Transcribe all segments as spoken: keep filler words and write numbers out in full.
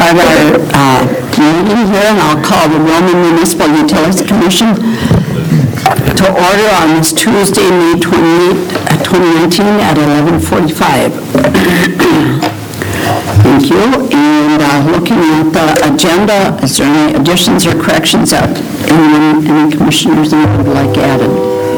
start our uh, meeting here, and I'll call the Roman Municipal Utilities Commission to order on this Tuesday, May twenty-eighth, twenty nineteen at eleven forty-five. Thank you. And uh, looking at the agenda, is there any additions or corrections that anyone, any commissioners would like added?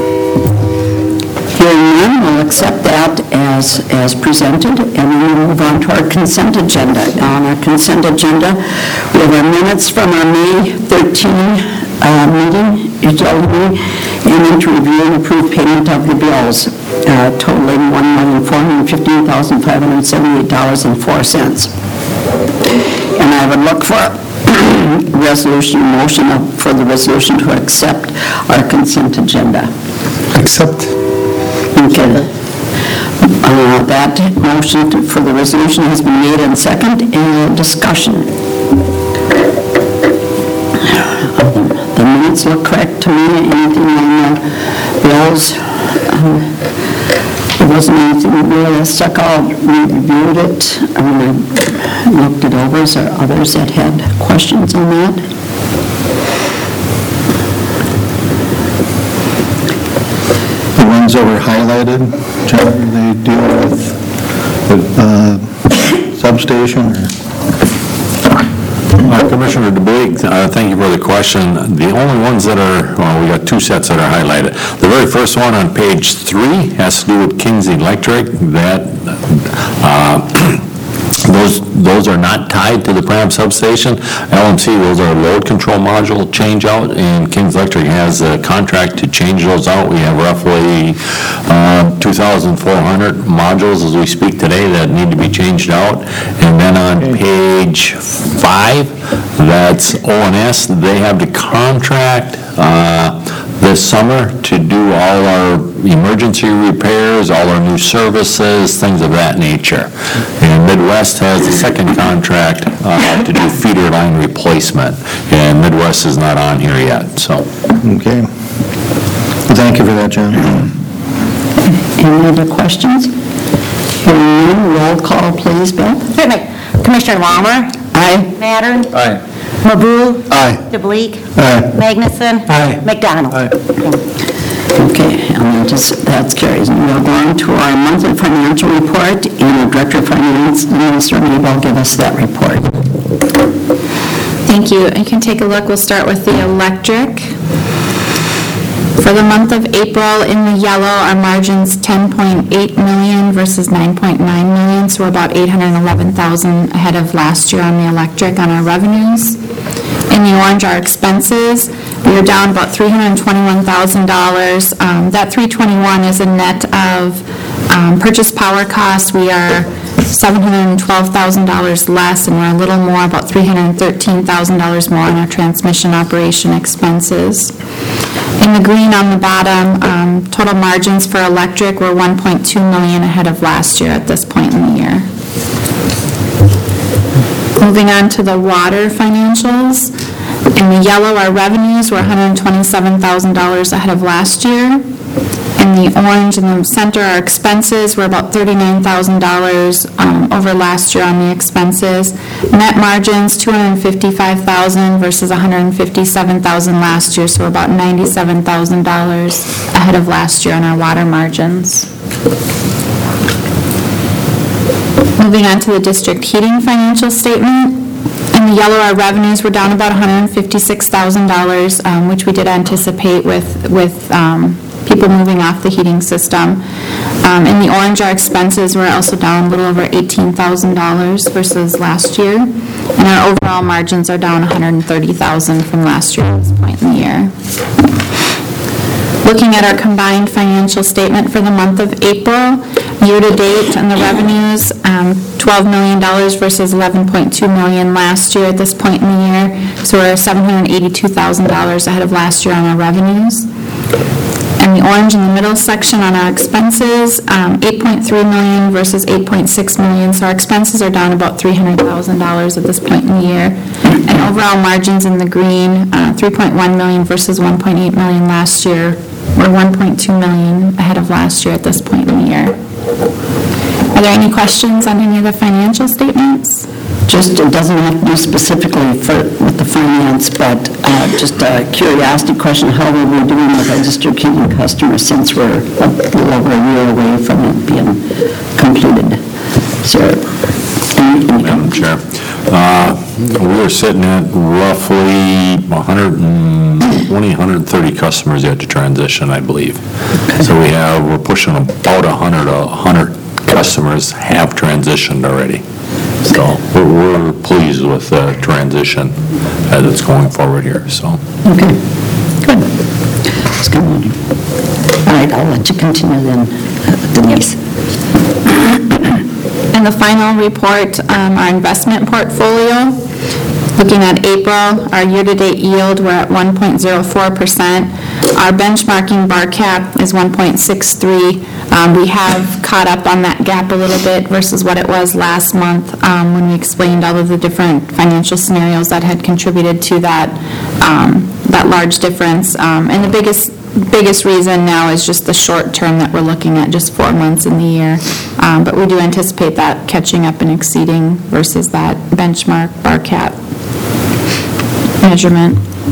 Hearing none, we'll accept that as, as presented, and then we'll move on to our consent agenda. On our consent agenda, we have our minutes from our May thirteenth uh, meeting, utility meeting, and then to review and approve payment of the bills, uh, totaling one million four hundred fifteen thousand five hundred seventy-eight dollars and four cents. And I would look for a resolution, motion of, for the resolution to accept our consent agenda. Accept. Okay. Uh, that motion to, for the resolution has been made and second. Any discussion? The minutes look correct to me. Anything on the bills? Um, there wasn't anything really that stuck out. We reviewed it. I mean, I looked it over. Is there others that had questions on that? The ones that were highlighted, Jennifer, they deal with the uh, substation? Uh, Commissioner DeBig, uh, thank you for the question. The only ones that are, well, we got two sets that are highlighted. The very first one on page three has to do with King's Electric. That uh, Those those are not tied to the Pram substation. L M C, those are load control module change out, and Kings Electric has a contract to change those out. We have roughly uh, two thousand four hundred modules as we speak today that need to be changed out. And then on page five, that's O and S. They have the contract uh, this summer to do all our emergency repairs, all our new services, things of that nature. And Midwest has the second contract uh, to do feeder line replacement, and Midwest is not on here yet, so. Okay. Thank you for that, John. Any other questions? Hearing none, roll call, please, Beth. Certainly. Commissioner Walmer? Aye. Mattern? Aye. Mabu? Aye. DeBleek? Aye. Magnuson? Aye. McDonald? Aye. Okay, and that just, that's carries. And we'll go on to our monthly financial report, and the Director of Finance, Minister Mabel, will give us that report. Thank you. You can take a look. We'll start with the electric. For the month of April, in the yellow, our margin's ten point eight million versus nine point nine million, so we're about eight hundred eleven thousand ahead of last year on the electric on our revenues. In the orange, our expenses, we are down about three hundred twenty-one thousand dollars. Um, that three hundred twenty-one is a net of um, purchase power costs. We are seven hundred twelve thousand dollars less, and we're a little more, about three hundred thirteen thousand dollars more on our transmission operation expenses. In the green on the bottom, um, total margins for electric were one point two million dollars ahead of last year at this point in the year. Moving on to the water financials. In the yellow, our revenues were one hundred twenty-seven thousand dollars ahead of last year. In the orange in the center, our expenses were about thirty-nine thousand dollars um, over last year on the expenses. Net margins, two hundred fifty-five thousand dollars versus one hundred fifty-seven thousand dollars last year, so about ninety-seven thousand dollars ahead of last year on our water margins. Moving on to the district heating financial statement. In the yellow, our revenues were down about one hundred fifty-six thousand dollars, um, which we did anticipate with, with um, people moving off the heating system. Um, in the orange, our expenses were also down a little over eighteen thousand dollars versus last year. And our overall margins are down one hundred thirty thousand dollars from last year at this point in the year. Looking at our combined financial statement for the month of April, year-to-date on the revenues, um, twelve million dollars versus eleven point two million dollars last year at this point in the year. So we're seven hundred eighty-two thousand dollars ahead of last year on our revenues. And the orange in the middle section on our expenses, um, eight point three million dollars versus eight point six million dollars. So our expenses are down about three hundred thousand dollars at this point in the year. And overall margins in the green, uh, three point one million dollars versus one point eight million dollars last year. We're one point two million dollars ahead of last year at this point in the year. Are there any questions on any of the financial statements? Just, it doesn't have to be specifically for, with the finance, but uh, just a curiosity question, how are we doing with our district heating customers since we're a little over a year away from it being completed? So, any- any Madam Chair, uh, we're sitting at roughly one hundred twenty, one hundred thirty customers yet to transition, I believe. So we have, we're pushing about one hundred, one hundred customers have transitioned already. So we're, we're pleased with the transition as it's going forward here, so. Okay, good. It's good. All right, I'll let you continue then, uh, Denise. And the final report, um, our investment portfolio. Looking at April, our year-to-date yield, we're at one point zero four percent. Our benchmarking bar cap is one point six three. Um, We have caught up on that gap a little bit versus what it was last month um, when we explained all of the different financial scenarios that had contributed to that, um, that large difference. Um, And the biggest biggest reason now is just the short term that we're looking at, just four months in the year. Um, But we do anticipate that catching up and exceeding versus that benchmark bar cap measurement.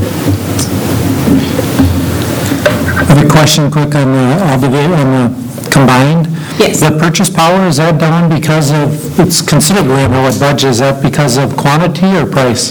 I have a question quick on the, all the, on the combined. Yes. The purchase power, is that down because of, it's considerably over what budget, is that because of quantity or price?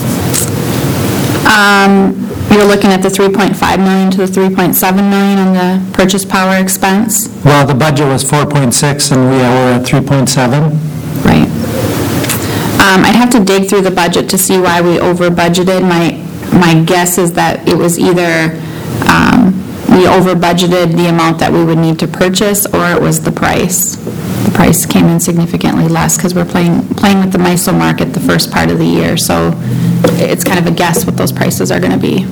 Um, You're looking at the three point five million to the three point seven million on the purchase power expense? Well, the budget was four point six and we are at three point seven. Right. Um, I'd have to dig through the budget to see why we over budgeted. My, my guess is that it was either, um, we over budgeted the amount that we would need to purchase, or it was the price. The price came in significantly less because we're playing, playing with the M I S O market the first part of the year, so it's kind of a guess what those prices are going to be.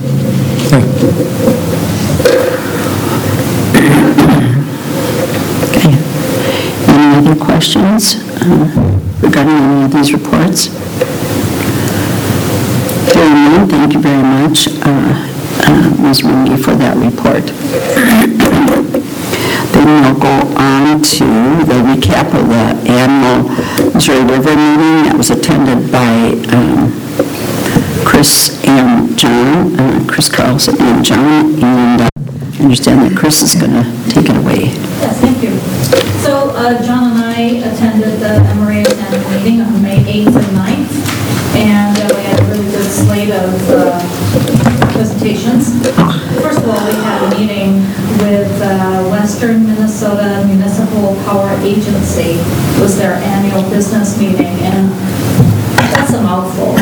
Okay. Any other questions uh, regarding any of these reports? Hearing none, thank you very much, uh, uh, Miz Runge, for that report. Then we'll go on to the recap of the annual Missouri River meeting that was attended by um, Chris and John, uh, Chris Carlson and John, and uh, I understand that Chris is going to take it away. Yes, thank you. So uh, John and I attended the M R A annual meeting on May eighth and ninth, and uh, we had a really good slate of uh, presentations. First of all, we had a meeting with uh, Western Minnesota Municipal Power Agency. It was their annual business meeting, and that's a mouthful.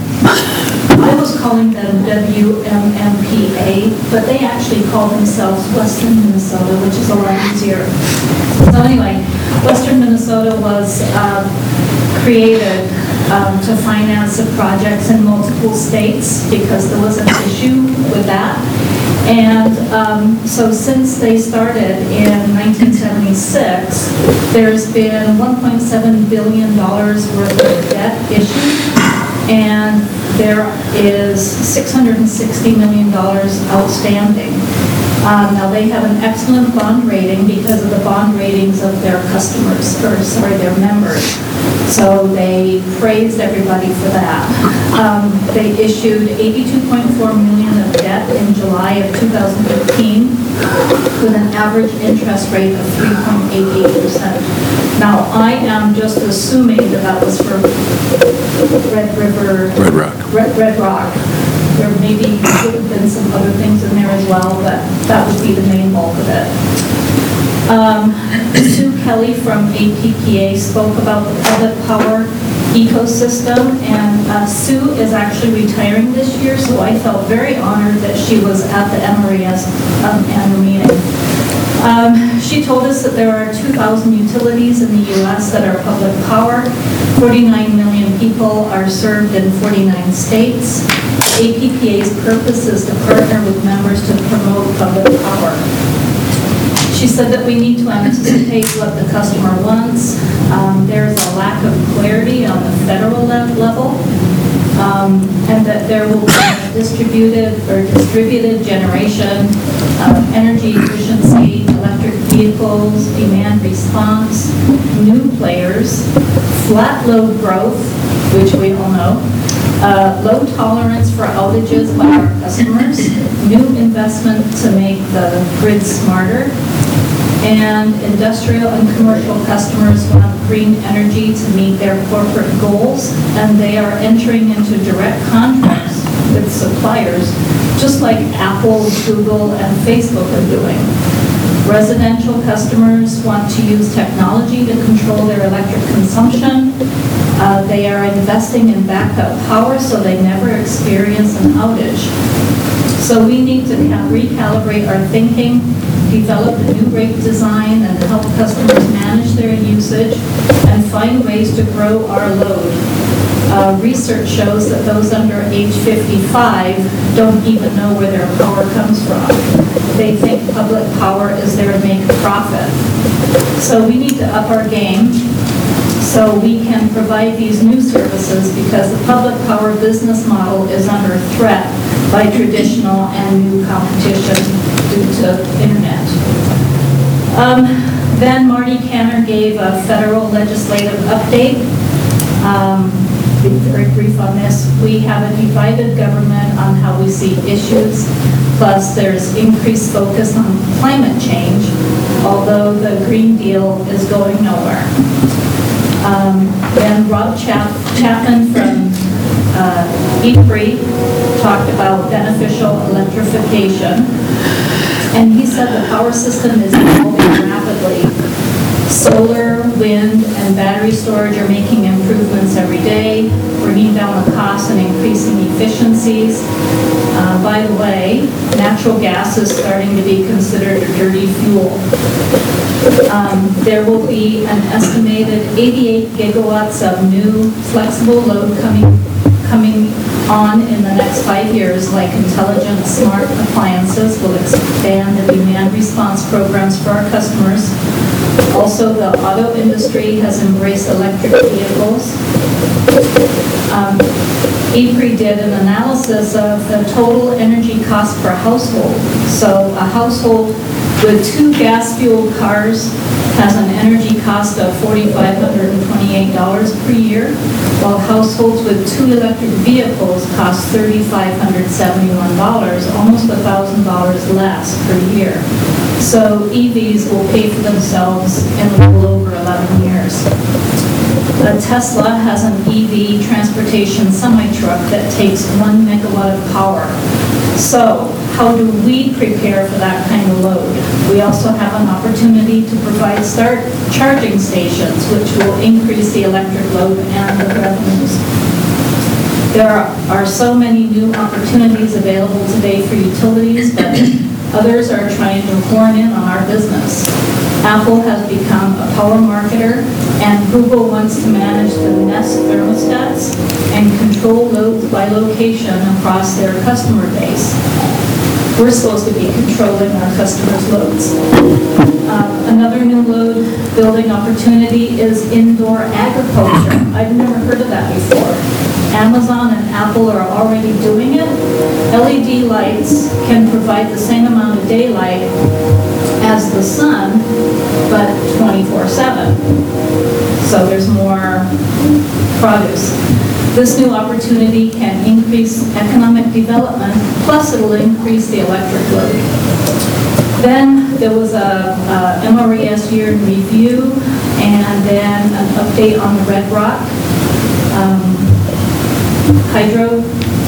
I was calling them W M M P A, but they actually call themselves Western Minnesota, which is a lot easier. So anyway, Western Minnesota was uh, created um, to finance the projects in multiple states because there was an issue with that. And um, so since they started in nineteen seventy-six, there's been one point seven billion dollars worth of debt issued, and there is six hundred sixty million dollars outstanding. Um, now, they have an excellent bond rating because of the bond ratings of their customers, or sorry, their members. So they praised everybody for that. Um, they issued eighty-two point four million dollars of debt in July of two thousand fifteen with an average interest rate of three point eight eight percent. Now, I am just assuming that that was for Red River... Red Rock. Red, Red Rock. There maybe could have been some other things in there as well, but that would be the main bulk of it. Um, Sue Kelly from A P P A spoke about the public power ecosystem, and uh, Sue is actually retiring this year, so I felt very honored that she was at the M R A S um, annual meeting. Um, she told us that there are two thousand utilities in the U S that are public power. forty-nine million people are served in forty-nine states. A P P A's purpose is to partner with members to promote public power. She said that we need to anticipate what the customer wants. Um, there is a lack of clarity on the federal le- level, um, and that there will be distributed or distributed generation, um, energy efficiency, electric vehicles, vehicles, demand response, new players, flat load growth, which we all know, uh, low tolerance for outages by our customers, new investment to make the grid smarter, and industrial and commercial customers want green energy to meet their corporate goals, and they are entering into direct contracts with suppliers, just like Apple, Google, and Facebook are doing. Residential customers want to use technology to control their electric consumption. Uh, They are investing in backup power so they never experience an outage. So we need to ca- recalibrate our thinking, develop a new rate design, and help customers manage their usage, and find ways to grow our load. Uh, Research shows that those under age fifty-five don't even know where their power comes from. They think public power is there to make a profit. So we need to up our game so we can provide these new services, because the public power business model is under threat by traditional and new competition due to internet. Um, Then Marty Canner gave a federal legislative update. Um, Be very brief on this. We have a divided government on how we see issues, plus there's increased focus on climate change, although the Green Deal is going nowhere. Um, Then Rob Chap- Chapman from uh, E P R I talked about beneficial electrification, and he said the power system is evolving rapidly. Solar, wind, and battery storage are making improvements every day, bringing down the costs and increasing efficiencies. Uh, By the way, natural gas is starting to be considered a dirty fuel. Um, There will be an estimated eighty-eight gigawatts of new flexible load coming coming on in the next five years, like intelligent smart appliances will expand the demand response programs for our customers. Also, the auto industry has embraced electric vehicles. Um, E P R I did an analysis of the total energy cost per household. So a household with two gas-fueled cars has an energy cost of four thousand five hundred twenty-eight dollars per year, while households with two electric vehicles cost three thousand five hundred seventy-one dollars, almost one thousand dollars less per year. So E Vs will pay for themselves in a little over eleven years. Uh, Tesla has an E V transportation semi-truck that takes one megawatt of power. So how do we prepare for that kind of load? We also have an opportunity to provide start charging stations, which will increase the electric load and the revenues. There are, are so many new opportunities available today for utilities, but others are trying to horn in on our business. Apple has become a power marketer, and Google wants to manage the Nest thermostats and control loads by location across their customer base. We're supposed to be controlling our customers' loads. Uh, Another new load building opportunity is indoor agriculture. I've never heard of that before. Amazon and Apple are already doing it. L E D lights can provide the same amount of daylight as the sun, but twenty-four seven. So there's more produce. This new opportunity can increase economic development, plus it'll increase the electric load. Then there was a, a M R E S year in review, and then an update on the Red Rock um, hydro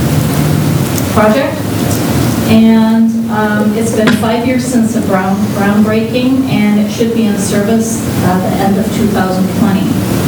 project. And um, it's been five years since the ground, groundbreaking, and it should be in service uh, the end of two thousand twenty.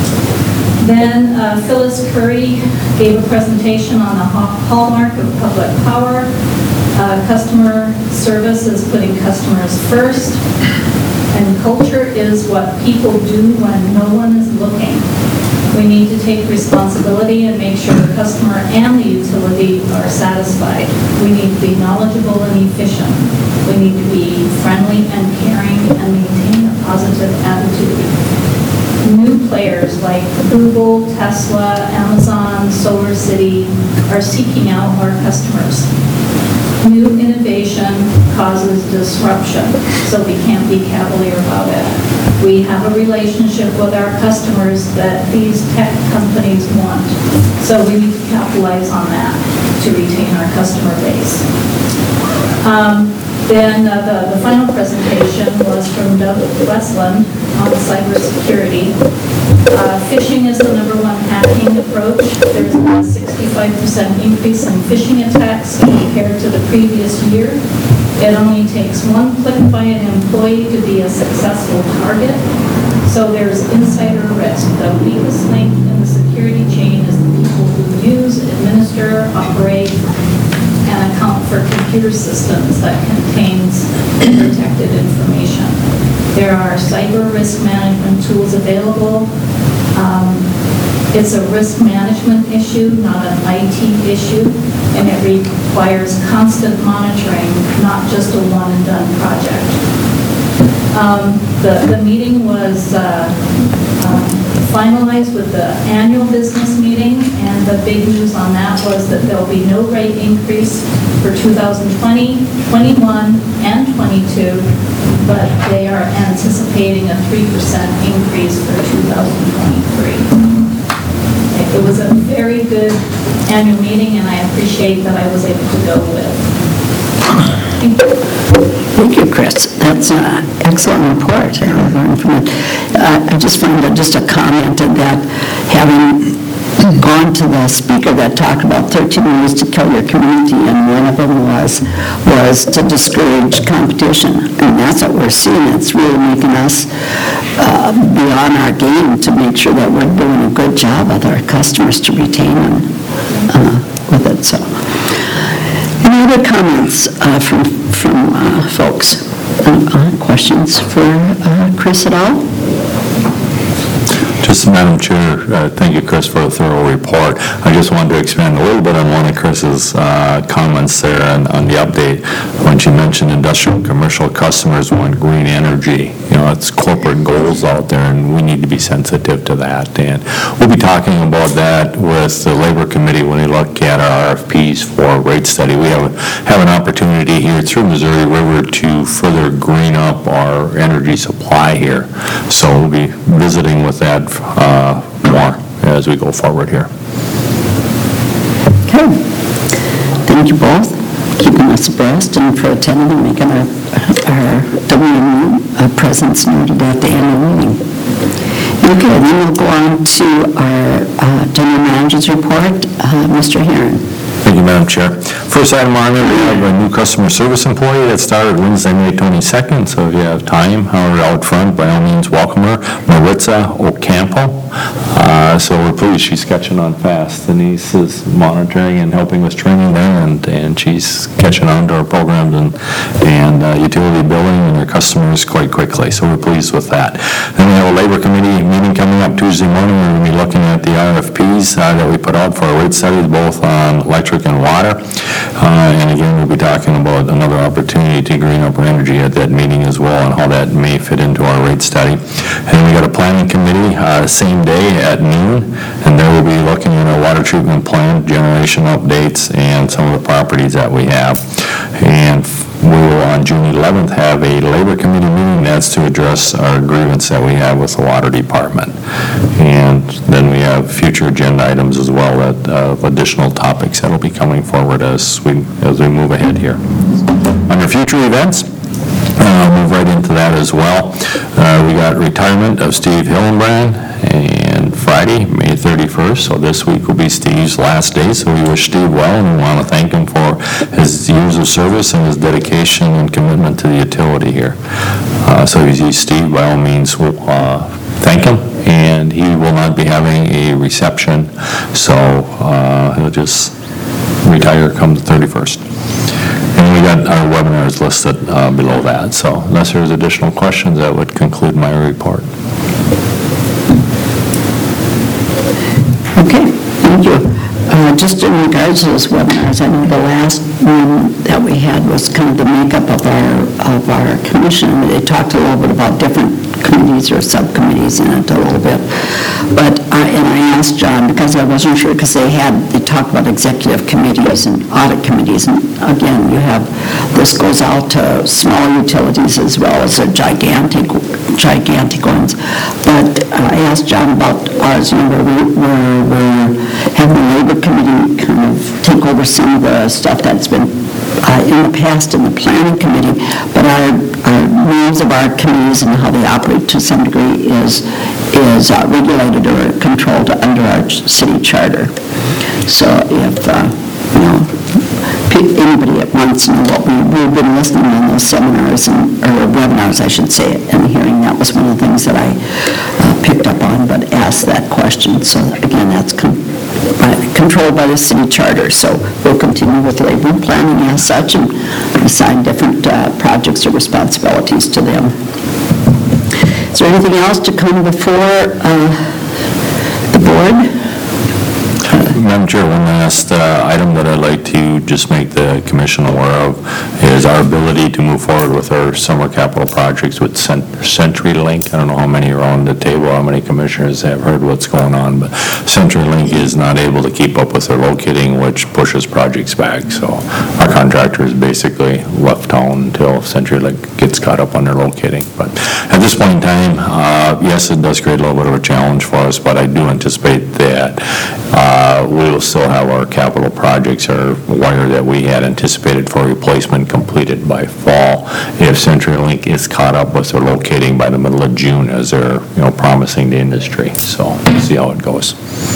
Then uh, Phyllis Curry gave a presentation on the hallmark of public power. Uh, customer service is putting customers first, and culture is what people do when no one is looking. We need to take responsibility and make sure the customer and the utility are satisfied. We need to be knowledgeable and efficient. We need to be friendly and caring and maintain a positive attitude. New players like Google, Tesla, Amazon, SolarCity are seeking out our customers. new innovation causes disruption, so we can't be cavalier about it. We have a relationship with our customers that these tech companies want, so we need to capitalize on that to retain our customer base. Um, Then uh, the, the final presentation was from Doug Westland on cybersecurity. Uh, phishing is the number one hacking approach. There's a sixty-five percent increase in phishing attacks compared to the previous year. It only takes one click by an employee to be a successful target. So there's insider risk. The weakest link in the security chain is the people who use, administer, operate, and account for computer systems that contains protected information. There are cyber risk management tools available. Um, it's a risk management issue, not an I T issue, and it requires constant monitoring, not just a one-and-done project. Um, the, the meeting was uh, um, finalized with the annual business meeting, and the big news on that was that there'll be no rate increase for two thousand twenty, twenty-one, and twenty-two, but they are anticipating a three percent increase for two thousand twenty-three. It was a very good annual meeting, and I appreciate that I was able to go with. Thank you. Thank you, Chris. That's an excellent report. I learned from it. Uh, I just find that just a comment of that, having gone to the speaker that talked about thirteen ways to kill your community, and one of them was was to discourage competition. And that's what we're seeing. It's really making us uh, be on our game to make sure that we're doing a good job with our customers to retain them uh, with it. So, any other comments uh, from from uh, folks? Uh, uh, questions for uh, Chris at all? Just, Madam Chair, uh, thank you, Chris, for a thorough report. I just wanted to expand a little bit on one of Chris's uh, comments there on, on the update when she mentioned industrial and commercial customers want green energy. You know, it's corporate goals out there, and we need to be sensitive to that. And we'll be talking about that with the Labor Committee when we look at our R F Ps for rate study. We have, have an opportunity here through Missouri River to further green up our energy supply here. So we'll be visiting with that Uh, more as we go forward here. Okay. Thank you both, keeping us abreast and for attending and making our, our W M U presence noted at the annual meeting. Okay, then we'll go on to our uh, General Manager's report. Uh, Mister Herron. Thank you, Madam Chair. First item on there, we have a new customer service employee that started Wednesday, May twenty-second, so if you have time, however, out front, by all means, welcome her, Maritza Ocampo. Uh, so we're pleased she's catching on fast. Denise is monitoring and helping with training there, and, and she's catching on to our programs and, and uh, utility billing and our customers quite quickly, so we're pleased with that. Then we have a Labor Committee meeting coming up Tuesday morning. We're going to be looking at the R F Ps uh, that we put out for our rate studies, both on electric and water. Uh, and again, we'll be talking about another opportunity to green up our energy at that meeting as well, and how that may fit into our rate study. And we got a planning committee, uh, same day at noon, and there we'll be looking at our water treatment plant, generation updates, and some of the properties that we have. And we will, on June eleventh, have a Labor Committee meeting that's to address our grievance that we have with the Water Department. And then we have future agenda items as well, that uh, additional topics that will be coming forward as we as we move ahead here. Under future events, uh, move right into that as well. Uh, we got retirement of Steve Hillenbrand, and Friday, May thirty-first, so this week will be Steve's last day, so we wish Steve well, and we want to thank him for his years of service and his dedication and commitment to the utility here. Uh, so if you see Steve, by all means, we'll uh, thank him, and he will not be having a reception, so uh, he'll just retire come the thirty-first. And we got our webinars listed uh, below that, so unless there's additional questions, that would conclude my report. Okay, thank you. Uh, just in regards to those webinars, I know the last one that we had was kind of the makeup of our of our commission. They talked a little bit about different committees or subcommittees in it a little bit. But, I- and I asked John, because I wasn't sure, because they had, they talked about executive committees and audit committees, and again, you have, this goes out to small utilities as well as the gigantic, gigantic ones. But I asked John about ours, you know, where we, where we're having the labor committee kind of take over some of the stuff that's been uh, in the past in the planning committee, but our, our rules of our committees and how they operate to some degree is, is uh, regulated or controlled under our city charter. So if, uh, you know, pe- anybody that wants to know what we, we've been listening in those seminars and, or webinars, I should say, and hearing, that was one of the things that I uh, picked up on, but asked that question. So again, that's con- by, controlled by the city charter. So we'll continue with labor planning as such and assign different uh, projects or responsibilities to them. Is there anything else to come before uh, the board? Madam Chair, one last uh, item that I'd like to just make the commission aware of is our ability to move forward with our summer capital projects with Cent- CenturyLink. I don't know how many are on the table, how many commissioners have heard what's going on, but CenturyLink is not able to keep up with their locating, which pushes projects back. So our contractor is basically left town until CenturyLink gets caught up on their locating. But at this point in time, uh, yes, it does create a little bit of a challenge for us, but I do anticipate that uh, we will still have our capital projects, our wire that we had anticipated for replacement completed by fall if CenturyLink is caught up with their locating by the middle of June as they're, you know, promising the industry. So we'll see how it goes.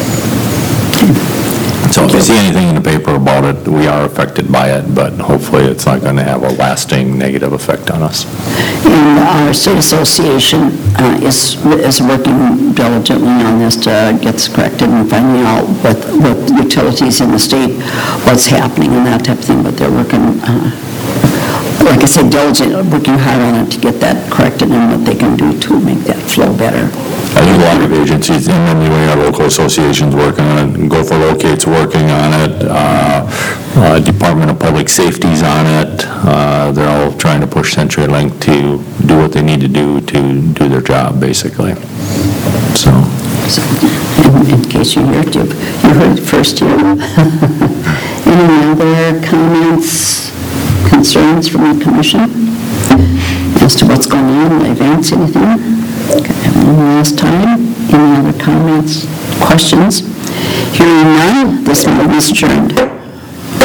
So if you see anything in the paper about it, we are affected by it, but hopefully it's not going to have a lasting negative effect on us. And our state association uh, is is working diligently on this to get this corrected and finding out with, with utilities in the state what's happening and that type of thing, but they're working, uh, like I said, diligent, working hard on it to get that corrected and what they can do to make that flow better. I think a lot of agencies, and then we have local associations working on it, Gopher Locate's working on it, uh, uh, Department of Public Safety's on it. Uh, they're all trying to push CenturyLink to do what they need to do to do their job, basically. So. So, in, in case you heard it, you you heard it first here. Any other comments, concerns from the commission as to what's going on? Will advance anything? Okay, one last time. Any other comments, questions? Hearing none, this meeting is adjourned.